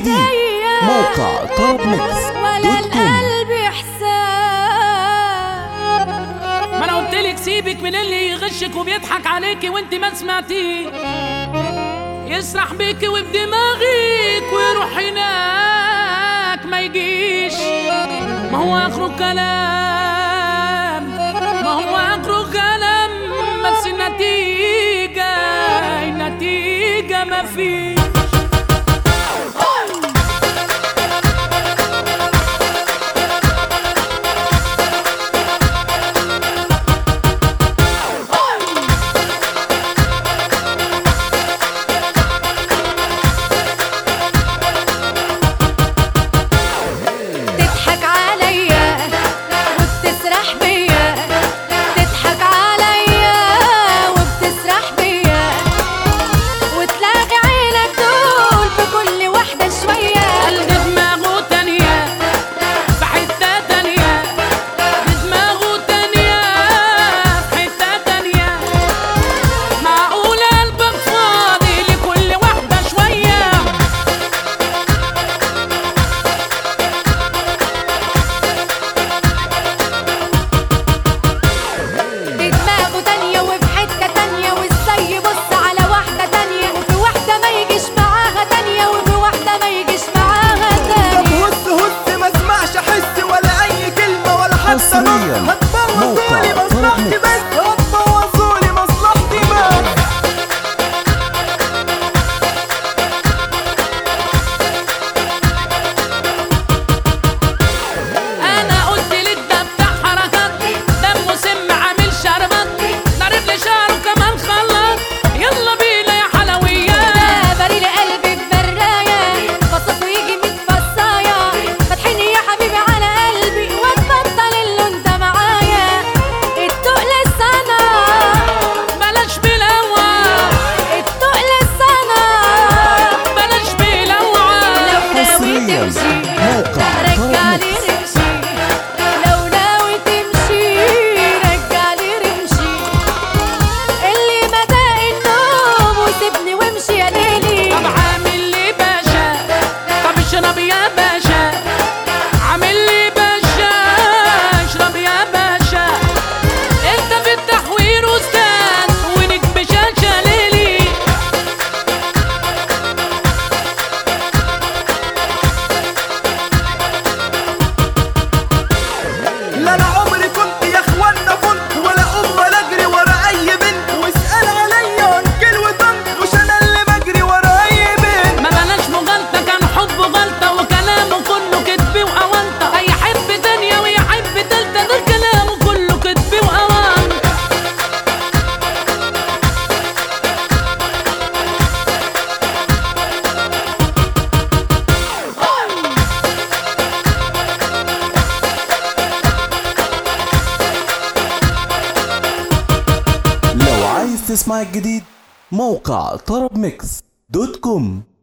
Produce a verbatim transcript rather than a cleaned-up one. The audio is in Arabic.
جديد موقع طرب ميكس ولا القلب احسان. ما انا قلتلك سيبك من اللي يغشك وبيضحك عليكي وانت ما سمعتيه، يسرح بيكي وبدماغك ويروح هناك ما يجيش. ما هو اخره كلام، ما هو اخره كلام، بس النتيجة النتيجة ما فيش. تسمع الجديد موقع طرب ميكس دوت كوم.